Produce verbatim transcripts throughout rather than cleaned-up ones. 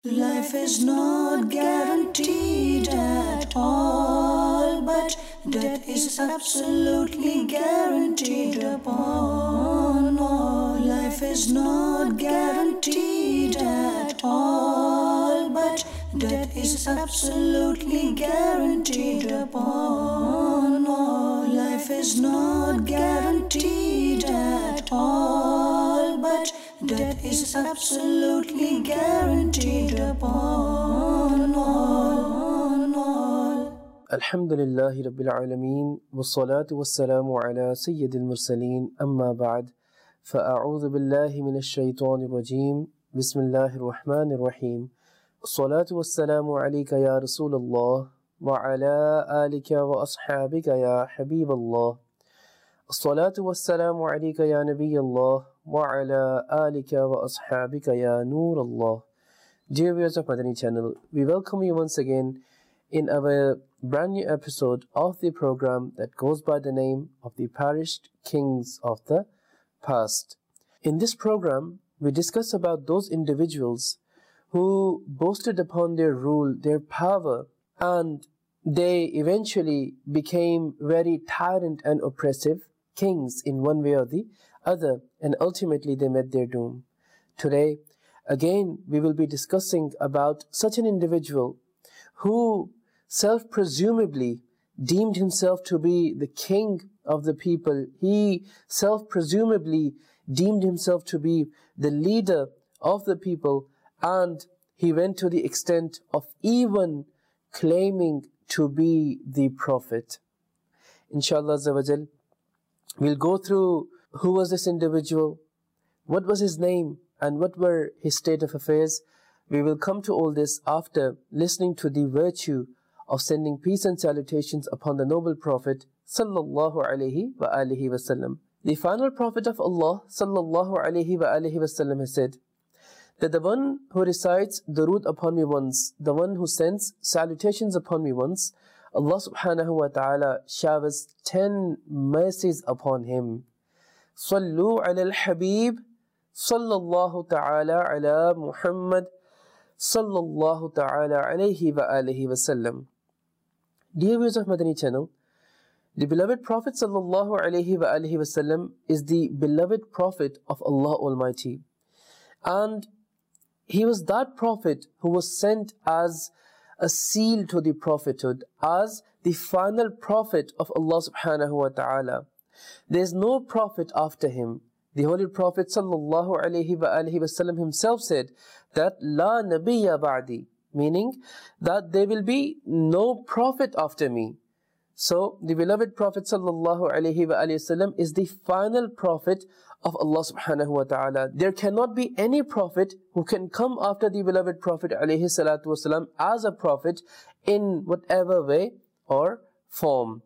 Life is not guaranteed at all, but death is absolutely guaranteed upon all. Life is not guaranteed at all, but death is absolutely guaranteed upon all. Life is not guaranteed at all, but death is absolutely guaranteed upon all. Alhamdulillahi Rabbil Alameen, wassalatu wassalamu ala Sayyidil Mursaleen, amma ba'd, fa'a'udhu billahi minash shaytanir rajim, bismillahir rahmanir rahim, wassalatu wassalamu alayka ya Rasulallah, wa ala alika wa ashabika ya Habiballah, wassalatu wassalamu alayka ya Nabiyallah, wa ala alika wa ashabika ya Noorallah. Dear viewers of Madani channel, we welcome you once again in our brand new episode of the program that goes by the name of the Perished Kings of the Past. In this program, we discuss about those individuals who boasted upon their rule, their power, and they eventually became very tyrant and oppressive kings in one way or the other, and ultimately they met their doom. Today, again, we will be discussing about such an individual who self-presumably deemed himself to be the king of the people. He self-presumably deemed himself to be the leader of the people, and he went to the extent of even claiming to be the prophet. Inshallah Azza wa Jal, we'll go through who was this individual, what was his name, and what were his state of affairs. We will come to all this after listening to the virtue of sending peace and salutations upon the noble Prophet sallallahu alaihi wa alihi wasallam. The final Prophet of Allah sallallahu alaihi wa alihi wasallam has said that the one who recites durood upon me once, the one who sends salutations upon me once, Allah subhanahu wa ta'ala showers ten mercies upon him. Sallu ala al-Habib sallallahu ta'ala ala Muhammad sallallahu ta'ala alayhi wa alihi wa sallam. Dear viewers of Madani channel, the beloved Prophet sallallahu alayhi wa alihi wa sallam is the beloved Prophet of Allah Almighty. And he was that Prophet who was sent as a seal to the prophethood, as the final Prophet of Allah subhanahu wa ta'ala. There is no Prophet after him. The Holy Prophet sallallahu alayhi wa alihi wa sallam himself said that La Nabiyya Ba'di, meaning that there will be no Prophet after me. So the beloved Prophet sallallahu alayhi wa alihi wa sallam is the final Prophet of Allah subhanahu wa ta'ala. There cannot be any Prophet who can come after the beloved Prophet alayhi salatu wasalam as a Prophet in whatever way or form.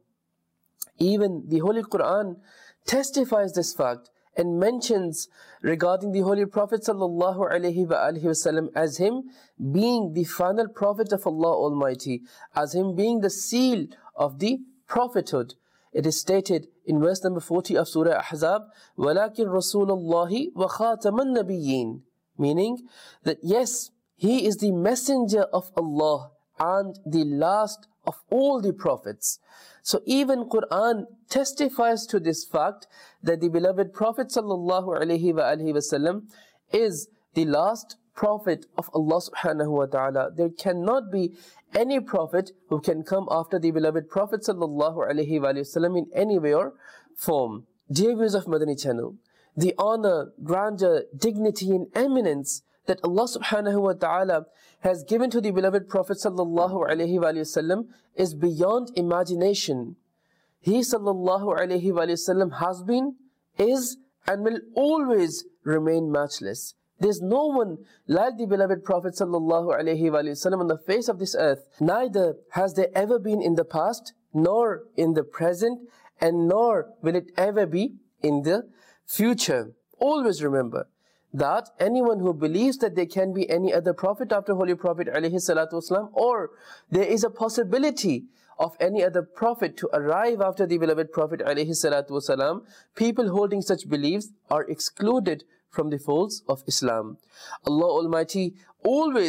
Even the Holy Quran testifies this fact and mentions regarding the Holy Prophet sallallahu alaihi wasallam as him being the final Prophet of Allah Almighty, as him being the seal of the prophethood. It is stated in verse number forty of Surah Ahzab, وَلَكِنْ رَسُولَ اللَّهِ وَخَاتَمَ النَّبِيِّينَ, meaning that yes, he is the messenger of Allah and the last of all the prophets. So even Quran testifies to this fact that the beloved Prophet sallallahu alaihi wasallam is the last Prophet of Allah subhanahu wa ta'ala. There cannot be any Prophet who can come after the beloved Prophet sallallahu alaihi wasallam in any way or form. Dear viewers of Madani channel, the honor, grandeur, dignity and eminence that Allah subhanahu wa ta'ala has given to the beloved Prophet sallallahu alaihi wasallam is beyond imagination. He sallallahu alaihi wasallam has been, is and will always remain matchless. There's no one like the beloved Prophet sallallahu alaihi wasallam on the face of this earth. Neither has there ever been in the past, nor in the present, and nor will it ever be in the future. Always remember that anyone who believes that there can be any other prophet after Holy Prophet alayhi salatu wasalam, or there is a possibility of any other prophet to arrive after the beloved Prophet alayhi salatu wasalam, people holding such beliefs are excluded from the folds of Islam. Allah Almighty always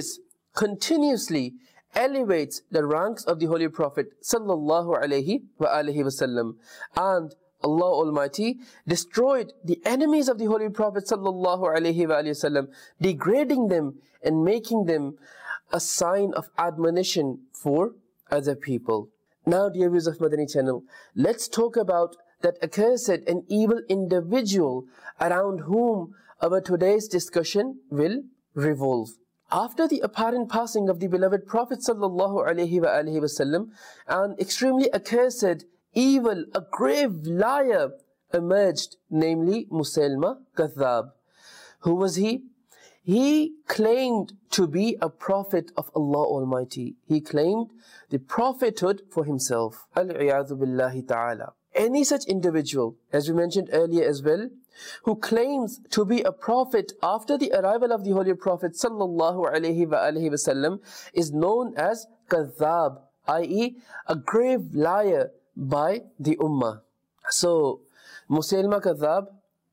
continuously elevates the ranks of the Holy Prophet sallallahu alaihi wasallam, and Allah Almighty destroyed the enemies of the Holy Prophet sallallahu alaihi wasallam, degrading them and making them a sign of admonition for other people. Now, dear viewers of Madani channel, let's talk about that accursed and evil individual around whom our today's discussion will revolve. After the apparent passing of the beloved Prophet sallallahu alaihi wasallam, an extremely accursed, evil, a grave liar emerged, namely Musaylima Kadhab. Who was he? He claimed to be a prophet of Allah Almighty. He claimed the prophethood for himself. Al-iyadhu billahi ta'ala. Any such individual, as we mentioned earlier as well, who claims to be a prophet after the arrival of the Holy Prophet sallallahu alaihi wasallam is known as Kadhab, that is a grave liar by the Ummah. So, Musaylima Kadhab,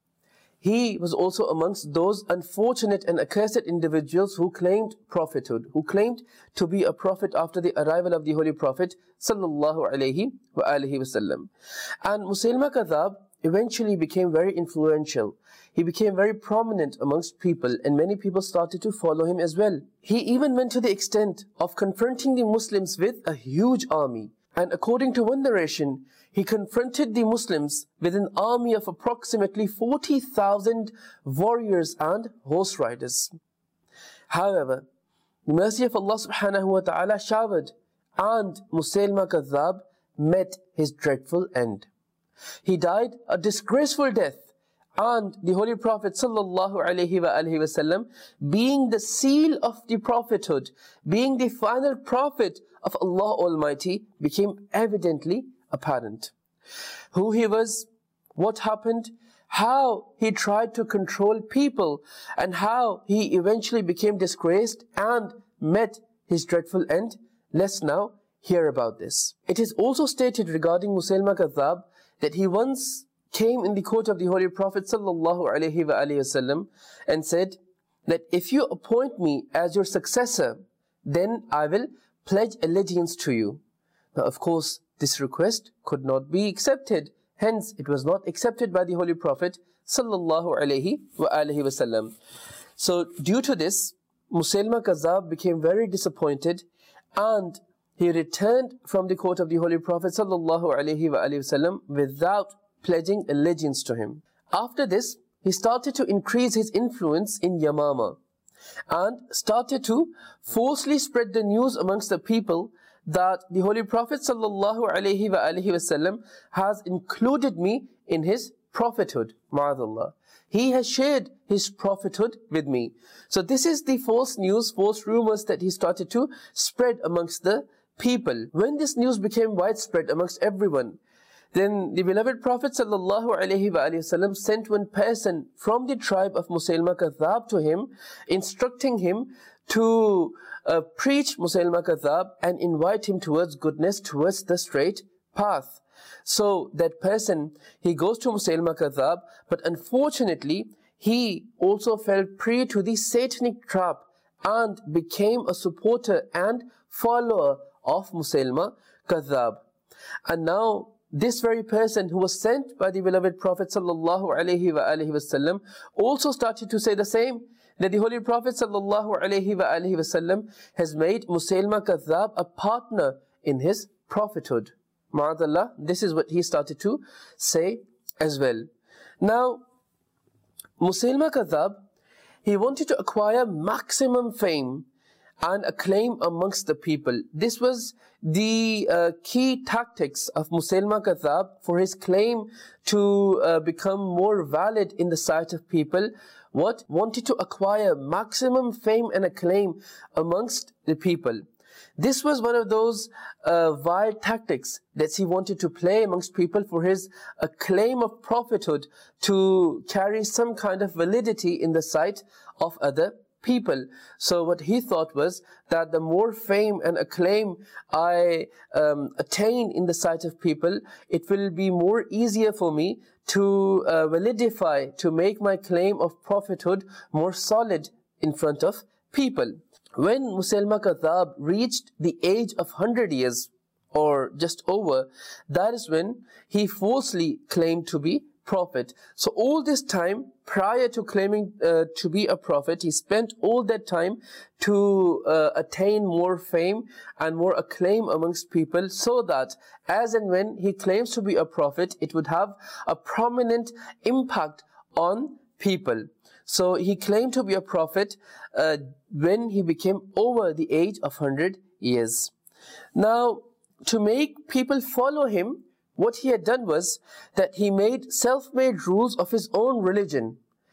he was also amongst those unfortunate and accursed individuals who claimed prophethood, who claimed to be a prophet after the arrival of the Holy Prophet sallallahu alaihi wasallam. And Musaylima Kadhab eventually became very influential. He became very prominent amongst people, and many people started to follow him as well. He even went to the extent of confronting the Muslims with a huge army. And according to one narration, he confronted the Muslims with an army of approximately forty thousand warriors and horse riders. However, the mercy of Allah subhanahu wa ta'ala showered, and Musaylima Kadhab met his dreadful end. He died a disgraceful death, and the Holy Prophet sallallahu alaihi wasallam, being the seal of the prophethood, being the final prophet of Allah Almighty, became evidently apparent. Who he was, what happened, how he tried to control people, and how he eventually became disgraced and met his dreadful end, let's now hear about this. It is also stated regarding Musaylima Kadhab that he once came in the court of the Holy Prophet sallallahu alaihi wasallam and said that if you appoint me as your successor, then I will pledge allegiance to you. Now, of course, this request could not be accepted. Hence, it was not accepted by the Holy Prophet sallallahu alaihi wasallam. So, due to this, Musaylima Kadhab became very disappointed, and he returned from the court of the Holy Prophet sallallahu alaihi wasallam without pledging allegiance to him. After this, he started to increase his influence in Yamama and started to falsely spread the news amongst the people that the Holy Prophet sallallahu alaihi wasallam has included me in his prophethood. Ma'adallah. He has shared his prophethood with me. So this is the false news, false rumors that he started to spread amongst the people. When this news became widespread amongst everyone, then the beloved Prophet sallallahu alaihi wasallam sent one person from the tribe of Musaylima Kadhab to him, instructing him to uh, preach Musaylima Kadhab and invite him towards goodness, towards the straight path. So that person, he goes to Musaylima Kadhab, but unfortunately, he also fell prey to the satanic trap and became a supporter and follower of Musaylima Kadhab. And now, this very person who was sent by the beloved Prophet sallallahu alaihi wasallam also started to say the same, that the Holy Prophet sallallahu alaihi wasallam has made Musaylima Kadhab a partner in his prophethood. Ma'adallah, this is what he started to say as well. Now, Musaylima Kadhab, he wanted to acquire maximum fame and acclaim amongst the people. This was the uh, key tactics of Musaylima Kadhab for his claim to uh, become more valid in the sight of people. What? Wanted to acquire maximum fame and acclaim amongst the people. This was one of those uh, vile tactics that he wanted to play amongst people for his uh, claim of prophethood to carry some kind of validity in the sight of other people. So what he thought was that the more fame and acclaim I um, attain in the sight of people, it will be more easier for me to uh, validify, to make my claim of prophethood more solid in front of people. when Musaylima Kadhab reached the age of one hundred years, or just over, that is when he falsely claimed to be prophet. So all this time, prior to claiming uh, to be a prophet, he spent all that time to uh, attain more fame and more acclaim amongst people, so that as and when he claims to be a prophet, it would have a prominent impact on people. So he claimed to be a prophet uh, when he became over the age of one hundred years. Now, to make people follow him, what he had done was that he made self-made rules of his own religion.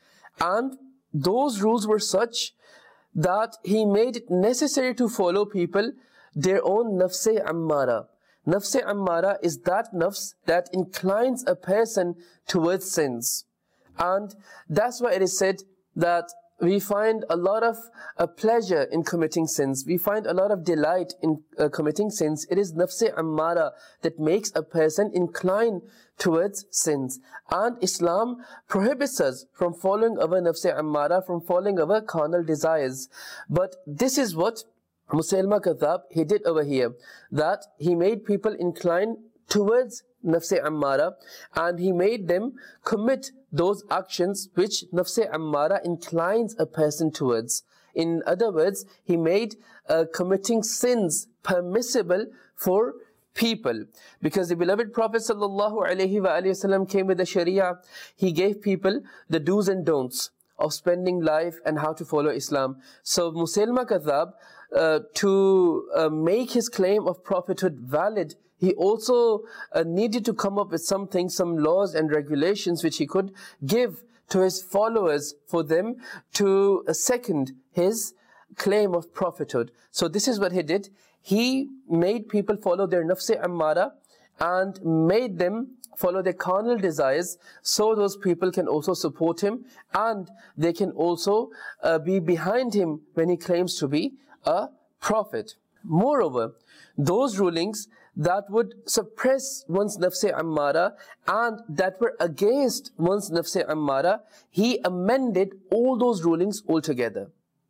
And those rules were such that he made it necessary to follow people their own nafs-e ammara. Nafs-e ammara is that nafs that inclines a person towards sins. And that's why it is said that we find a lot of uh, pleasure in committing sins. We find a lot of delight in uh, committing sins. It is nafs-e ammara that makes a person incline towards sins. And Islam prohibits us from following our nafs-e ammara, from following our carnal desires. But this is what Musaylima Kadhab, he did over here, that he made people incline towards nafs-e ammara, and he made them commit those actions which nafs-e ammara inclines a person towards. In other words, he made uh, committing sins permissible for people. Because the beloved Prophet sallallahu alaihi wasallam came with the Sharia, he gave people the do's and don'ts of spending life and how to follow Islam. So Musaylima Kadhab, uh, to uh, make his claim of prophethood valid, he also uh, needed to come up with something, some laws and regulations which he could give to his followers for them to uh, second his claim of prophethood. So this is what he did. He made people follow their nafs-e ammara and made them follow their carnal desires, so those people can also support him and they can also uh, be behind him when he claims to be a prophet. Moreover, those rulings that would suppress one's nafs-e ammara and that were against one's nafs-e ammara, he amended all those rulings altogether.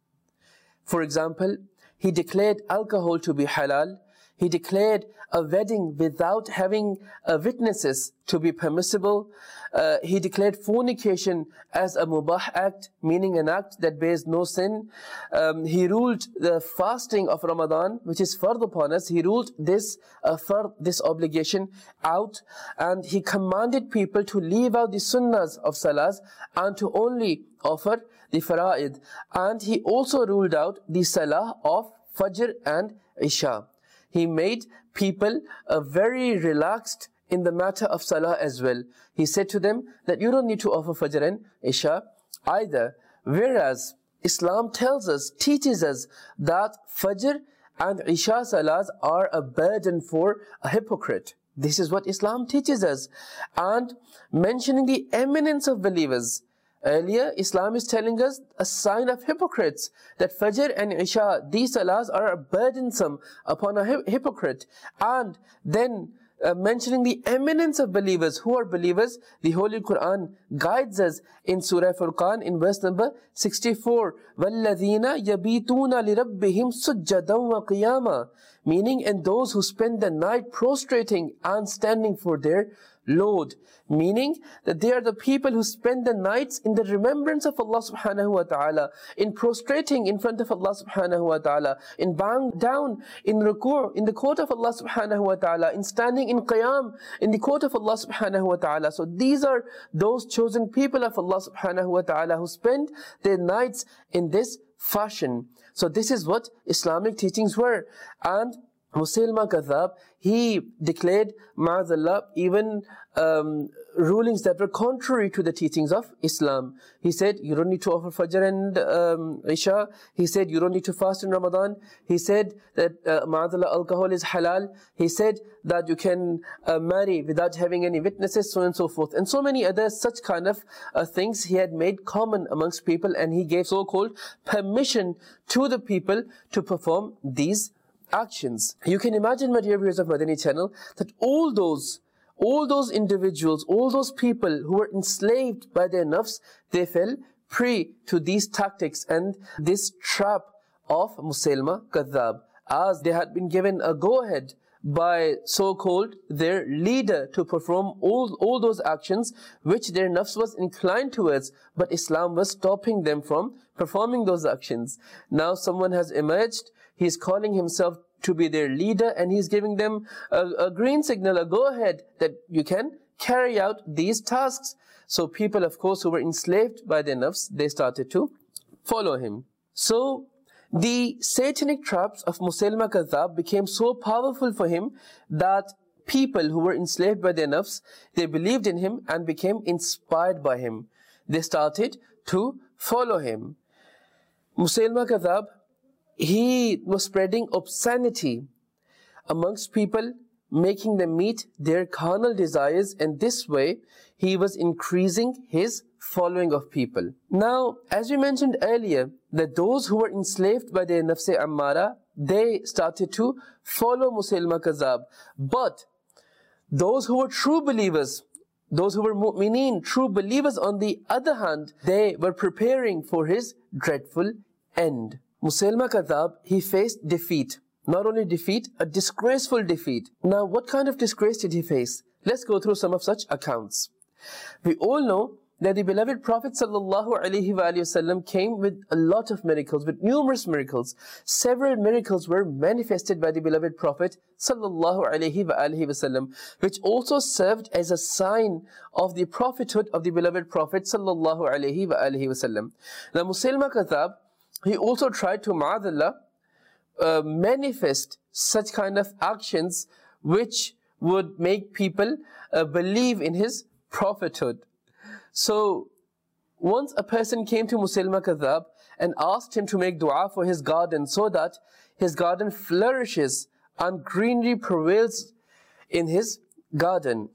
For example, he declared alcohol to be halal. He declared a wedding without having uh, witnesses to be permissible. Uh, he declared fornication as a mubah act, meaning an act that bears no sin. Um, he ruled the fasting of Ramadan, which is fard upon us. He ruled this uh, fard, this obligation out, and he commanded people to leave out the sunnahs of salahs and to only offer the fara'id. And he also ruled out the salah of Fajr and Isha. He made people uh, very relaxed in the matter of salah as well. He said to them that you don't need to offer Fajr and Isha either. Whereas Islam tells us, teaches us that Fajr and Isha salahs are a burden for a hypocrite. This is what Islam teaches us. And mentioning the eminence of believers, earlier, Islam is telling us a sign of hypocrites, that Fajr and Isha, these salahs are burdensome upon a hypocrite. And then uh, mentioning the eminence of believers. Who are believers? The Holy Quran guides us in Surah Furqan in verse number sixty-four. وَالَّذِينَ يَبِيتُونَ لِرَبِّهِمْ سُجَّدًا وَقِيَامًا. Meaning, and those who spend the night prostrating and standing for their Lord. Meaning that they are the people who spend the nights in the remembrance of Allah subhanahu wa ta'ala, in prostrating in front of Allah subhanahu wa ta'ala, in bowing down in ruku' in the court of Allah subhanahu wa ta'ala, in standing in qiyam in the court of Allah subhanahu wa ta'ala. So these are those chosen people of Allah subhanahu wa ta'ala who spend their nights in this fashion. So this is what Islamic teachings were. And Musaylima Kadhab, he declared, ma'azallah, even um, rulings that were contrary to the teachings of Islam. He said, you don't need to offer Fajr and um, Isha. He said, you don't need to fast in Ramadan. He said that, uh, ma'azallah, alcohol is halal. He said that you can uh, marry without having any witnesses, so on and so forth. And so many other such kind of uh, things he had made common amongst people, and he gave so-called permission to the people to perform these actions. You can imagine, my dear viewers of Madani Channel, that all those, all those individuals, all those people who were enslaved by their nafs, they fell prey to these tactics and this trap of Musaylima Kadhab, as they had been given a go-ahead by so-called their leader to perform all, all those actions which their nafs was inclined towards, but Islam was stopping them from performing those actions. Now someone has emerged, he's calling himself to be their leader, and he's giving them a, a green signal, a go-ahead that you can carry out these tasks. So people, of course, who were enslaved by their nafs, they started to follow him. So the satanic traps of Musaylima Kadhab became so powerful for him that people who were enslaved by their nafs, they believed in him and became inspired by him. They started to follow him. Musaylima Kadhab, he was spreading obscenity amongst people, making them meet their carnal desires, and this way he was increasing his following of people. Now, as we mentioned earlier, that those who were enslaved by their nafs ammara, they started to follow Musaylima Kadhab. But those who were true believers, those who were mu'mineen, true believers, on the other hand, they were preparing for his dreadful end. Musaylima Kadhab, he faced defeat. Not only defeat, a disgraceful defeat. Now, what kind of disgrace did he face? Let's go through some of such accounts. We all know that the beloved Prophet sallallahu alaihi wasallam came with a lot of miracles, with numerous miracles. Several miracles were manifested by the beloved Prophet sallallahu alaihi wasallam, which also served as a sign of the prophethood of the beloved Prophet sallallahu alaihi wasallam. Now, Musaylima Kadhab, he also tried to, ma'adallah, uh, manifest such kind of actions which would make people uh, believe in his prophethood. So, once a person came to Musaylima Kadhab and asked him to make dua for his garden so that his garden flourishes and greenery prevails in his garden.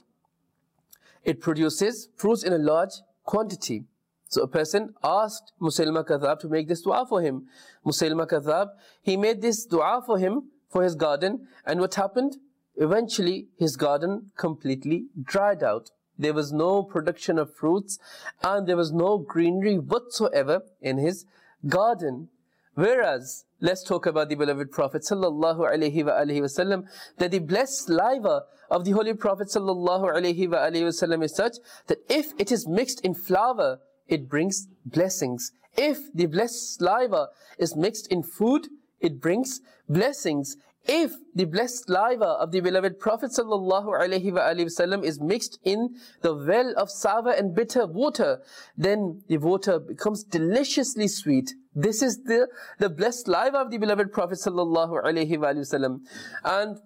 It produces fruits in a large quantity. So a person asked Musaylima Kadhab to make this dua for him. Musaylima Kadhab, he made this dua for him, for his garden, and what happened? Eventually, his garden completely dried out. There was no production of fruits, and there was no greenery whatsoever in his garden. Whereas, let's talk about the beloved Prophet sallallahu alaihi wasallam, that the blessed saliva of the Holy Prophet sallallahu alaihi wasallam is such that if it is mixed in flour, it brings blessings. If the blessed saliva is mixed in food, it brings blessings. If the blessed saliva of the beloved Prophet sallallahu alaihi wasallam is mixed in the well of sour and bitter water, then the water becomes deliciously sweet. This is the, the blessed saliva of the beloved Prophet sallallahu alaihi wasallam. And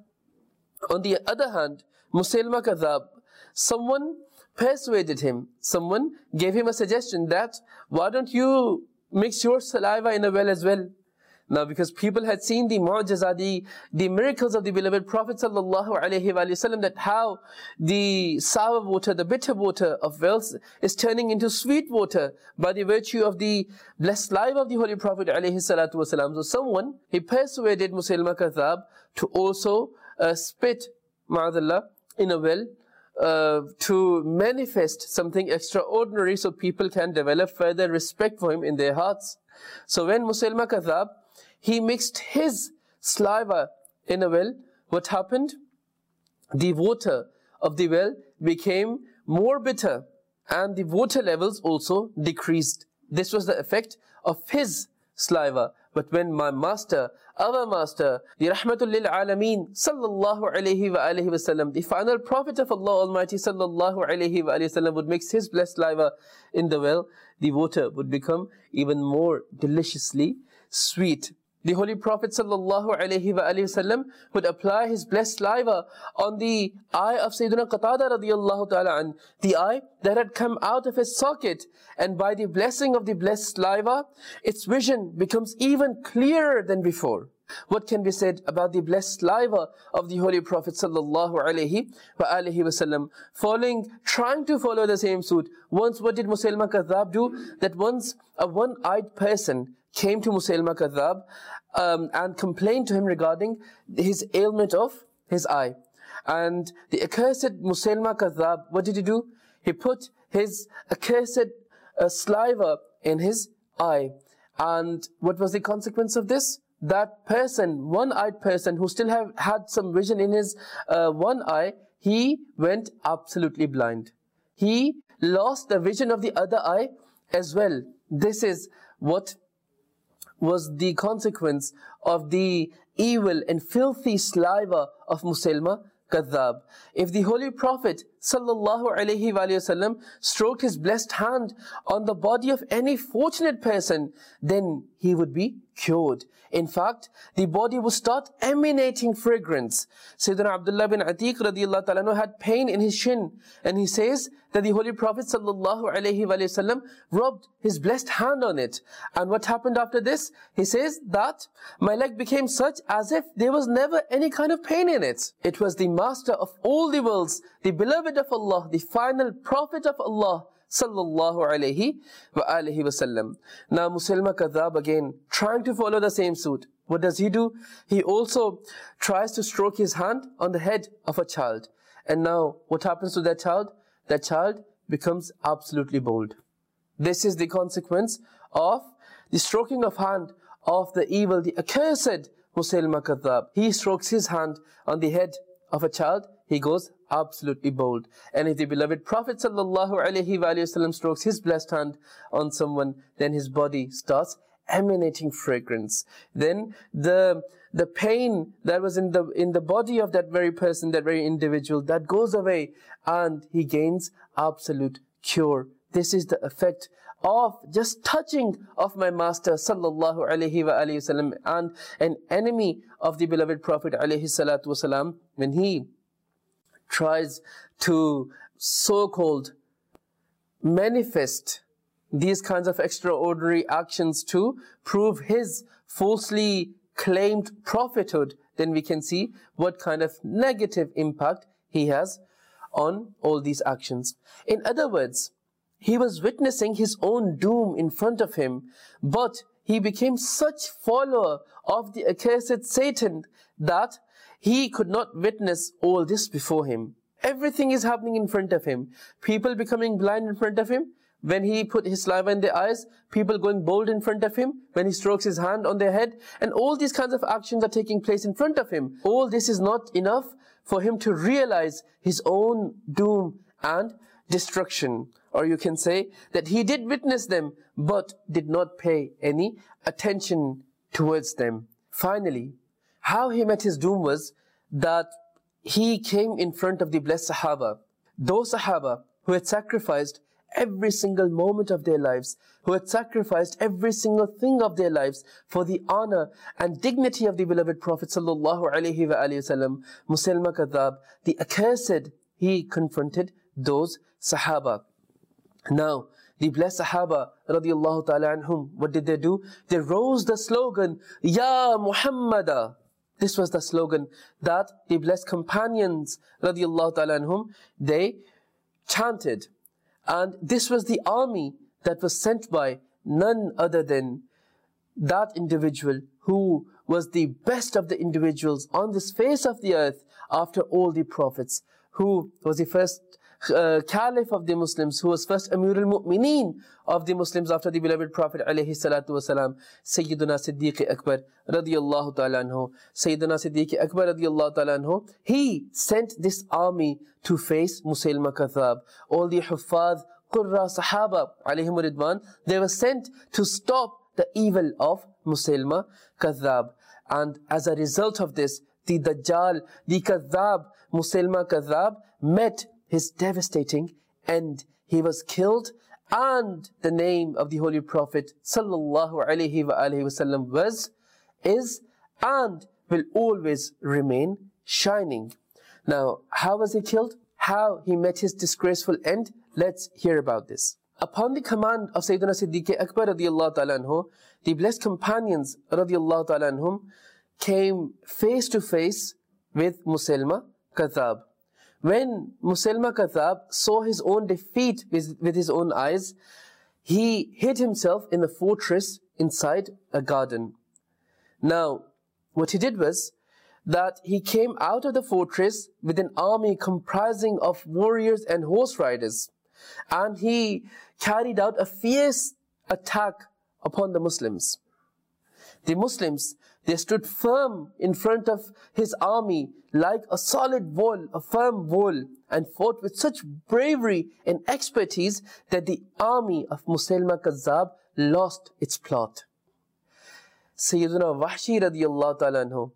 on the other hand, Musaylima Kadhab, someone persuaded him, someone gave him a suggestion that, why don't you mix your saliva in a well as well? Now, because people had seen the mu'jiza, the, the miracles of the beloved Prophet sallallahu alaihi wasallam, that how the sour water, the bitter water of wells is turning into sweet water by the virtue of the blessed saliva of the Holy Prophet alaihi salatu wasalam. So someone, he persuaded Musaylima Kadhab to also uh, spit, ma'adallah, in a well, Uh, to manifest something extraordinary so people can develop further respect for him in their hearts. So when Musaylima Kadhab, he mixed his saliva in a well, what happened? The water of the well became more bitter and the water levels also decreased. This was the effect of his saliva. But when my master, our master, the Rahmatul Lil Alameen, sallallahu alayhi wa alihi wa sallam, the final prophet of Allah Almighty, sallallahu alayhi wa alihi wa sallam, would mix his blessed saliva in the well, the water would become even more deliciously sweet. The Holy Prophet sallallahu alayhi wa alihi wa sallam would apply his blessed saliva on the eye of Sayyidina Qatada radiyallahu ta'ala an, the eye that had come out of his socket, and by the blessing of the blessed saliva, its vision becomes even clearer than before. What can be said about the blessed saliva of the Holy Prophet sallallahu alayhi wa alihi wa sallam? Following, trying to follow the same suit. Once, what did Musaylima Kadhab do? That once a one-eyed person came to Musaylima Kadhab um, and complained to him regarding his ailment of his eye. And the accursed Musaylima Kadhab, what did he do? He put his accursed uh, saliva in his eye. And what was the consequence of this? that person, one-eyed person who still have had some vision in his uh, one eye, he went absolutely blind. He lost the vision of the other eye as well. This is what was the consequence of the evil and filthy saliva of Musaylima Kadhab. If the Holy Prophet sallallahu alaihi wasallam stroked his blessed hand on the body of any fortunate person, then he would be cured. In fact, the body would start emanating fragrance. Sayyidina Abdullah bin Atiq radiallahu ta'ala had pain in his shin, and he says that the Holy Prophet sallallahu alaihi wasallam rubbed his blessed hand on it. And what happened after this? He says that my leg became such as if there was never any kind of pain in it. It was the master of all the worlds, the beloved of Allah, the final prophet of Allah, sallallahu alayhi wa alihi wasallam. Now Musaylima Kadhab again, trying to follow the same suit. What does he do? He also tries to stroke his hand on the head of a child. And now what happens to that child? That child becomes absolutely bald. This is the consequence of the stroking of hand of the evil, the accursed Musaylima Kadhab. He strokes his hand on the head of a child, he goes absolutely bald. And if the beloved Prophet sallallahu alaihi wasallam strokes his blessed hand on someone, then his body starts emanating fragrance. Then the the pain that was in the in the body of that very person, that very individual, that goes away, and he gains absolute cure. This is the effect of just touching of my master sallallahu alaihi wasallam. And an enemy of the beloved Prophet alaihi salatu wasalam, when he tries to so-called manifest these kinds of extraordinary actions to prove his falsely claimed prophethood, then we can see what kind of negative impact he has on all these actions. In other words, he was witnessing his own doom in front of him, but he became such follower of the accursed Satan that he could not witness all this before him. Everything is happening in front of him. People becoming blind in front of him. When he put his saliva in their eyes, people going bald in front of him. When he strokes his hand on their head. And all these kinds of actions are taking place in front of him. All this is not enough for him to realize his own doom and destruction. Or you can say that he did witness them, but did not pay any attention towards them. Finally, how he met his doom was that he came in front of the blessed Sahaba. Those Sahaba who had sacrificed every single moment of their lives, who had sacrificed every single thing of their lives for the honor and dignity of the beloved Prophet sallallahu alaihi wasallam. Musaylima Kadhab, the accursed, he confronted those Sahaba. Now, the blessed Sahaba radiallahu ta'ala anhum, what did they do? They rose the slogan, Ya Muhammada. This was the slogan that the blessed companions radiallahu ta'ala anhum, they chanted. And this was the army that was sent by none other than that individual who was the best of the individuals on this face of the earth after all the prophets, who was the first uh, caliph of the Muslims, who was first Amir al-Mu'mineen of the Muslims after the beloved Prophet alayhi salatu wasalam, Sayyiduna Siddiq Akbar radiyallahu ta'ala anhu. Sayyiduna Siddiq Akbar radiyallahu ta'ala anhu, he sent this army to face Musaylima Kadhab. All the Huffaz, Qurra, Sahaba alayhim ridwan, they were sent to stop the evil of Musaylima Kadhab. And as a result of this, the Dajjal, the Kadhab, Musaylima Kadhab, met his devastating end. He was killed, and the name of the Holy Prophet sallallahu alaihi wa alihi wasallam was, is, and will always remain shining. Now, how was he killed? How he met his disgraceful end? Let's hear about this. Upon the command of Sayyidina Siddiq Akbar radiyallahu ta'ala anhu, the blessed companions radiyallahu ta'ala anhum came face to face with Musaylima Kadhab. When Musaylima Kadhab saw his own defeat with, with his own eyes, he hid himself in a fortress inside a garden. Now, what he did was that he came out of the fortress with an army comprising of warriors and horse riders, and he carried out a fierce attack upon the Muslims. The Muslims, They stood firm in front of his army like a solid wall, a firm wall, and fought with such bravery and expertise that the army of Musaylima Kazzab lost its plot. Sayyidina Wahshi radiyallahu ta'ala anhu,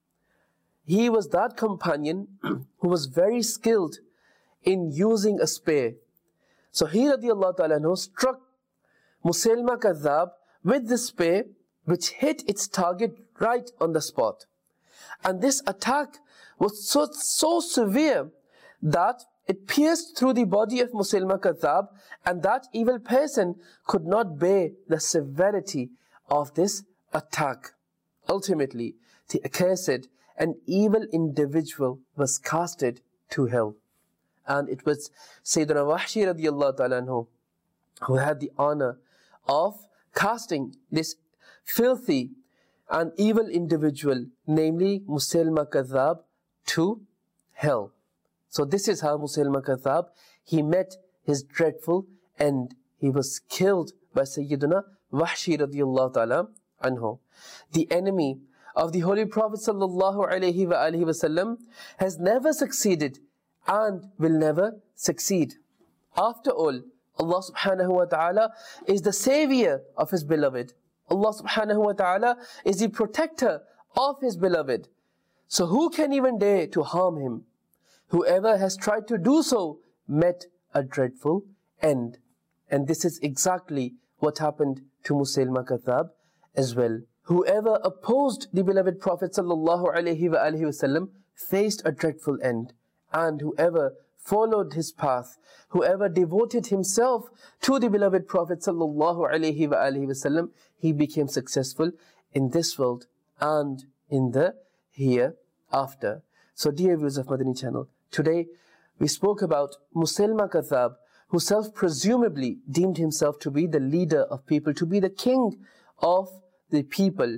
he was that companion who was very skilled in using a spear. So he radiyallahu ta'ala anhu struck Musaylima Kazzab with the spear, which hit its target right on the spot. And this attack was so, so severe that it pierced through the body of Musaylima Kazzab, and that evil person could not bear the severity of this attack. Ultimately, the accursed and evil individual was casted to hell. And it was Sayyidina Wahshi radiyallahu ta'ala anhu who had the honor of casting this filthy and evil individual, namely Musaylima Kazzab, to hell. So this is how Musaylima Kazzab, he met his dreadful end. He was killed by Sayyidina Wahshi radiyallahu ta'ala anhu. The enemy of the Holy Prophet sallallahu alayhi wa alihi wasallam has never succeeded and will never succeed. After all, Allah subhanahu wa ta'ala is the savior of His beloved. Allah subhanahu wa ta'ala is the protector of His beloved. So who can even dare to harm Him? Whoever has tried to do so met a dreadful end. And this is exactly what happened to Musaylima Kazzab as well. Whoever opposed the beloved Prophet sallallahu alaihi wasallam faced a dreadful end. And whoever followed his path, whoever devoted himself to the beloved Prophet sallallahu alaihi wasallam, he became successful in this world and in the hereafter. So dear viewers of Madani channel, today we spoke about Musaylima Kazzab, who self-presumably deemed himself to be the leader of people, to be the king of the people.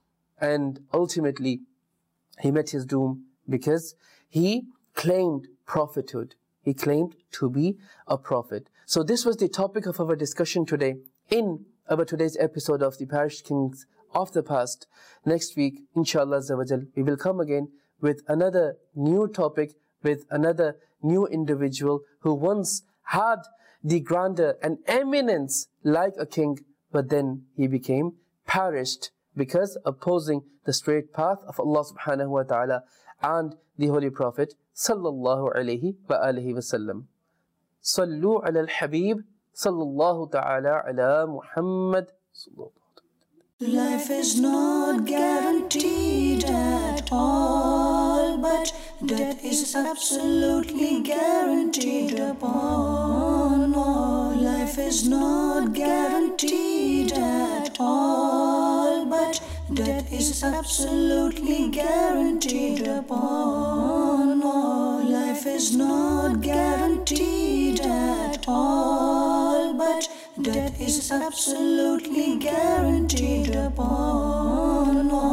And ultimately, he met his doom because he claimed prophethood. He claimed to be a prophet. So this was the topic of our discussion today in our today's episode of the Parish Kings of the Past. Next week, inshallah azawajal, we will come again with another new topic, with another new individual who once had the grandeur and eminence like a king, but then he became perished because opposing the straight path of Allah subhanahu wa ta'ala and the Holy Prophet sallallahu alayhi wa alihi wa sallam. Sallu ala al-Habib sallallahu ta'ala ala Muhammad. Life is not guaranteed at all, but death is absolutely guaranteed upon all. Life is not guaranteed at all, but death is absolutely guaranteed upon all. Life is not guaranteed at all, but death is absolutely guaranteed upon all.